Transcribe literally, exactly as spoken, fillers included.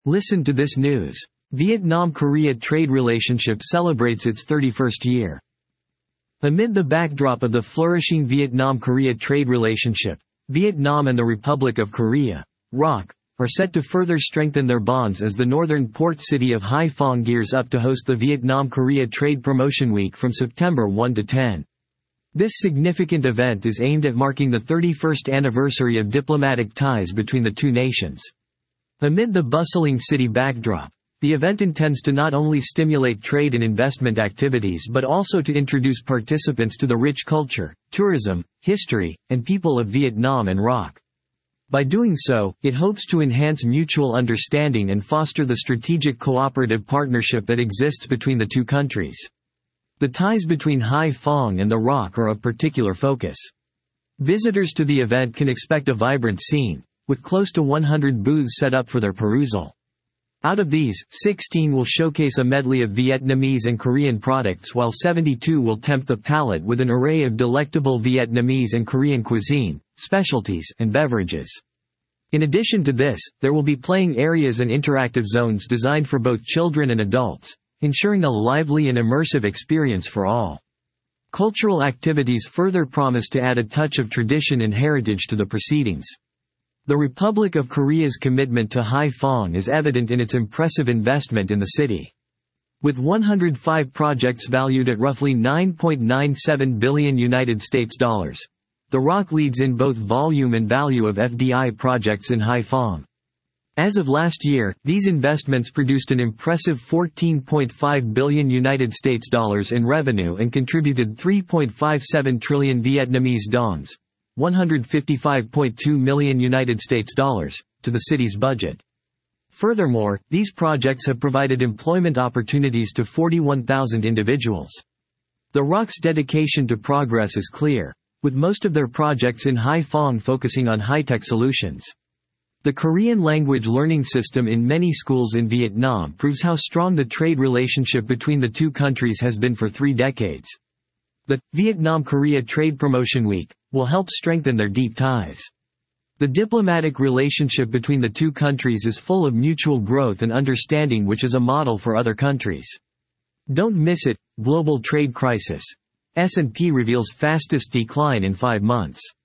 Listen to this news. Vietnam-Korea trade relationship celebrates its thirty-first year. Amid the backdrop of the flourishing Vietnam-Korea trade relationship, Vietnam and the Republic of Korea, R O C, are set to further strengthen their bonds as the northern port city of Hai Phong gears up to host the Vietnam-Korea Trade Promotion Week from September first to tenth. This significant event is aimed at marking the thirty-first anniversary of diplomatic ties between the two nations. Amid the bustling city backdrop, the event intends to not only stimulate trade and investment activities but also to introduce participants to the rich culture, tourism, history, and people of Vietnam and R O C. By doing so, it hopes to enhance mutual understanding and foster the strategic cooperative partnership that exists between the two countries. The ties between Hai Phong and the R O C are of particular focus. Visitors to the event can expect a vibrant scene, with close to one hundred booths set up for their perusal. Out of these, sixteen will showcase a medley of Vietnamese and Korean products while seventy-two will tempt the palate with an array of delectable Vietnamese and Korean cuisine, specialties, and beverages. In addition to this, there will be playing areas and interactive zones designed for both children and adults, ensuring a lively and immersive experience for all. Cultural activities further promise to add a touch of tradition and heritage to the proceedings. The Republic of Korea's commitment to Hai Phong is evident in its impressive investment in the city. With one hundred five projects valued at roughly nine point nine seven billion United States dollars, the R O C leads in both volume and value of F D I projects in Hai Phong. As of last year, these investments produced an impressive fourteen point five billion United States dollars in revenue and contributed three point five seven trillion Vietnamese dong, one hundred fifty-five point two million United States dollars, to the city's budget. Furthermore, these projects have provided employment opportunities to forty-one thousand individuals. The R O C's dedication to progress is clear, with most of their projects in Hai Phong focusing on high-tech solutions. The Korean language learning system in many schools in Vietnam proves how strong the trade relationship between the two countries has been for three decades. The Vietnam-Korea Trade Promotion Week will help strengthen their deep ties. The diplomatic relationship between the two countries is full of mutual growth and understanding, which is a model for other countries. Don't miss it. Global trade crisis. S and P reveals fastest decline in five months.